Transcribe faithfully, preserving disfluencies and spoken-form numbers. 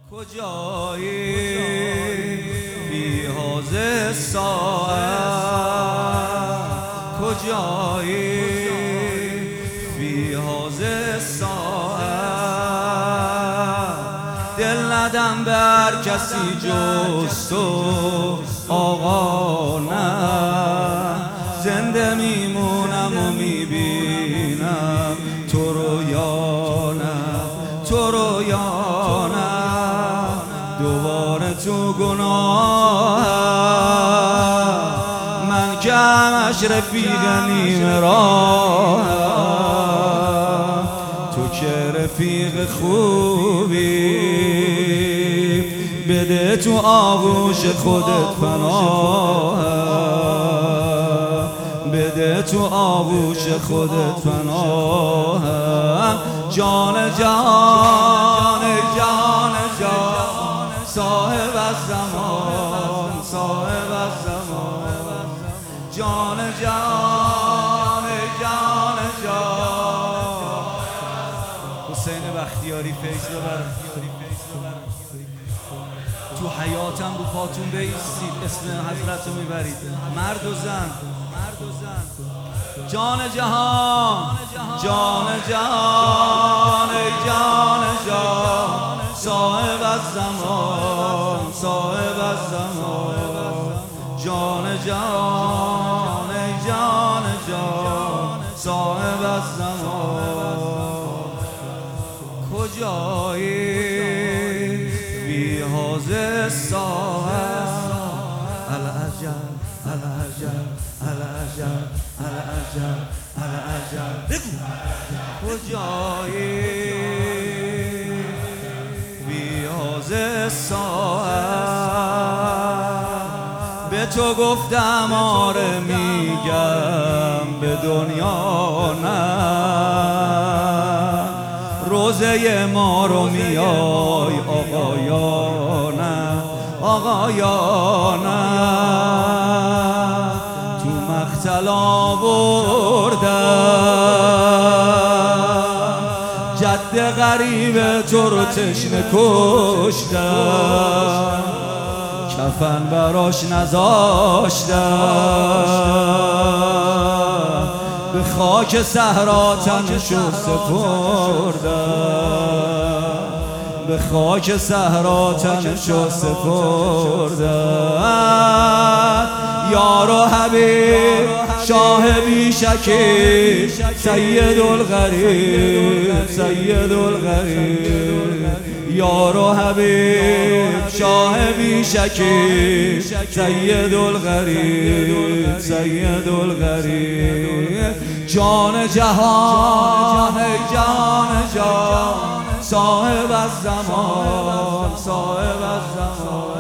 کجایی بی حوض ساعت، کجایی بی حوض ساعت، دل ندم بر کسی جز تو آقا، نه زنده میمونم و میبینم تو رو یا نه، تو رو یا نه، دوباره تو گناه من که همش رفیق نیم راه، تو که رفیق خوبی بده تو آغوش خودت پناه، بده تو آغوش خودت پناه، جان جان جان جان صاحب الزمان، صاحب الزمان، جان جان جان جان حسین بختیاری فیض ببر. تو حیاتم رو پاتون بایستید اسم حضرت رو میبرید، مرد و زن، جان جهان جان جان جان جان صاحب الزمان، صاحب الزمان، جان جان جان جان صاحب الزمان، کجایی بی حوض ساعت، العجب العجب العجب العجب العجب، کجایی بی حوض ساعت، به تو گفتم آره میگم به دنیا نه، روزه ما رو میای آقا یا نه، آقا یا نه، تو مقتل آوردم جد غریب تو رو تشنه کشتم، کفن براش نذاشتم، به خاک صحرا تنشو سپردم، به خاک صحرا تنشو سپردم، یار و حبیب شاه بی شکی سید الغریب، سید الغریب، یار و حبیب شاه بی شکی سید الغریب، سید الغریب، جان جهان جان جان صاحب الزمان، صاحب الزمان.